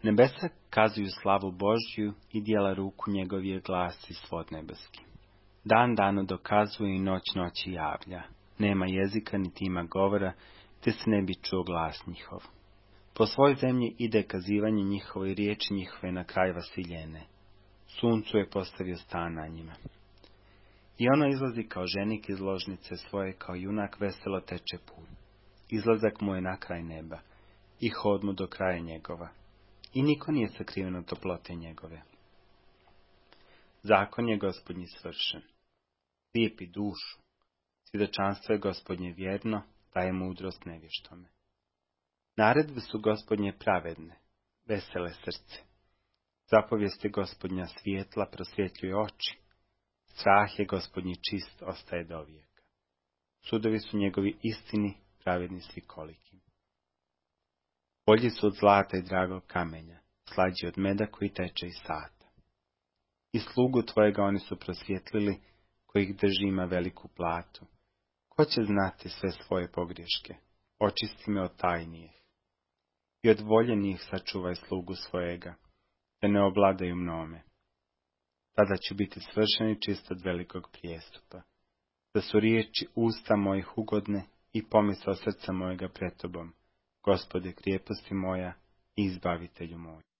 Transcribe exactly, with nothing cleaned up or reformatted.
Nebesa kazuju slavu Božju i dijela ruku njegov je glas i svod nebeski. Dan danu dokazuje i noć noći javlja. Nema jezika niti ima govora, te se ne bi čuo glas njihov. Po svoj zemlji ide kazivanje njihovo i riječi njihove na kraj vasiljene. Suncu je postavio stan na njima. I ono izlazi kao ženik iz ložnice svoje, kao junak veselo teče put. Izlazak mu je na kraj neba i hod mu do kraja njegova. I niko nije sakriven od toplote njegove. Zakon je Gospodnji svršen. Lijepi dušu. Svjedočanstvo je Gospodnje vjerno, daje mudrost nevještome. Naredbe su Gospodnje pravedne, vesele srce. Zapovijest je Gospodnja svijetla, prosvjetljuje oči. Strah je Gospodnji čist, ostaje do vijeka. Sudovi su njegovi istini, pravedni svi koliki. Bolji su od zlata i dragog kamenja, slađi od meda koji teče iz sata. I slugu tvojega oni su prosvjetlili, kojih drži ima veliku platu. Ko će znati sve svoje pogriješke? Očisti me od tajnijih. I od voljenih sačuvaj slugu svojega, da ne obladaju mnome. Tada ću biti svršen i čist od velikog prijestupa. Da su riječi usta mojih ugodne i pomisao srca mojega pred tobom, Gospode, krijeposti moja i izbavitelju moj.